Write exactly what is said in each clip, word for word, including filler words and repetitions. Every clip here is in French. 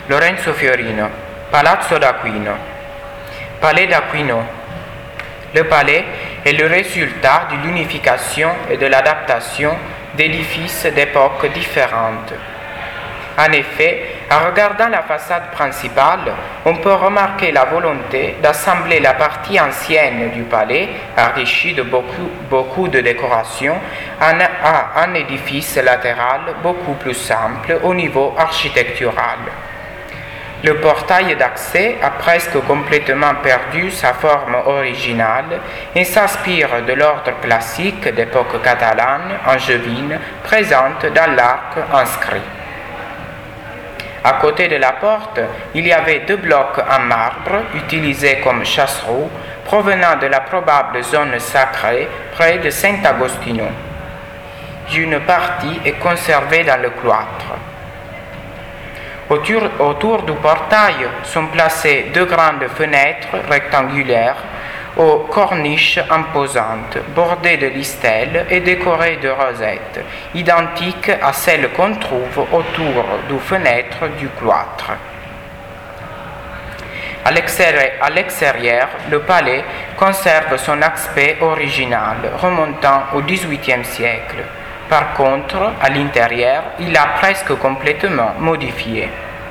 Lorenzo Fiorino, Palazzo d'Aquino. Palais d'Aquino. Le palais est le résultat de l'unification et de l'adaptation d'édifices d'époques différentes. En effet, en regardant la façade principale, on peut remarquer la volonté d'assembler la partie ancienne du palais, enrichie de beaucoup, beaucoup de décorations, en un édifice latéral beaucoup plus simple au niveau architectural. Le portail d'accès a presque complètement perdu sa forme originale et s'inspire de l'ordre classique d'époque catalane, angevine, présente dans l'arc inscrit. À côté de la porte, il y avait deux blocs en marbre utilisés comme chassereaux provenant de la probable zone sacrée près de Sant'Agostino. Une partie est conservée dans le cloître. Autour, autour du portail sont placées deux grandes fenêtres rectangulaires aux corniches imposantes, bordées de listelles et décorées de rosettes, identiques à celles qu'on trouve autour des fenêtres du cloître. À l'extérieur, le palais conserve son aspect original, remontant au dix-huitième siècle. Par contre, à l'intérieur, il a presque complètement modifié.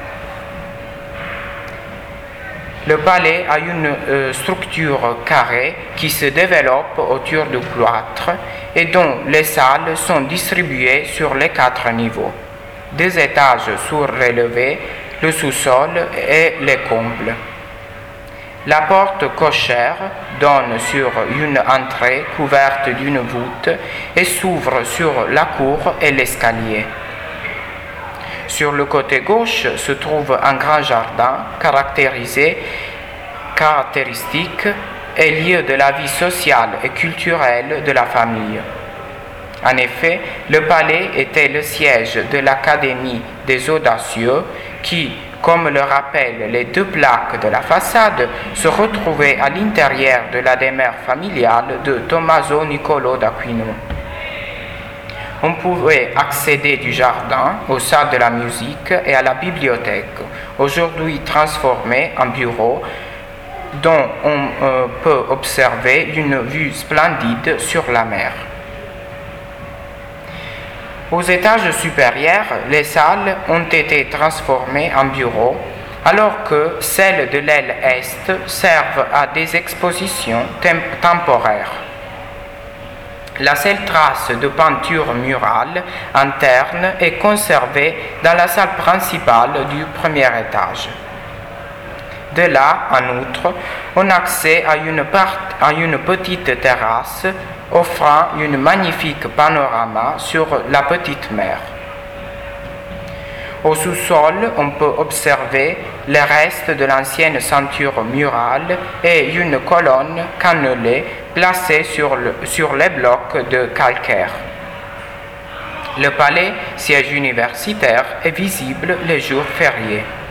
Le palais a une euh, structure carrée qui se développe autour du cloître et dont les salles sont distribuées sur les quatre niveaux. Des étages surélevés, le sous-sol et les combles. La porte cochère donne sur une entrée couverte d'une voûte et s'ouvre sur la cour et l'escalier. Sur le côté gauche se trouve un grand jardin caractérisé, caractéristique et lieu de la vie sociale et culturelle de la famille. En effet, le palais était le siège de l'Académie des Audacieux qui, comme le rappellent les deux plaques de la façade, se retrouvait à l'intérieur de la demeure familiale de Tommaso Niccolò d'Aquino. On pouvait accéder du jardin aux salles de la musique et à la bibliothèque, aujourd'hui transformée en bureau, dont on euh, peut observer une vue splendide sur la mer. Aux étages supérieurs, les salles ont été transformées en bureaux, alors que celles de l'aile est servent à des expositions temp- temporaires. La seule trace de peinture murale interne est conservée dans la salle principale du premier étage. De là, en outre, on a accès à une, part- à une petite terrasse offrant un magnifique panorama sur la petite mer. Au sous-sol, on peut observer les restes de l'ancienne ceinture murale et une colonne cannelée placée sur, le, sur les blocs de calcaire. Le palais, siège universitaire, est visible les jours fériés.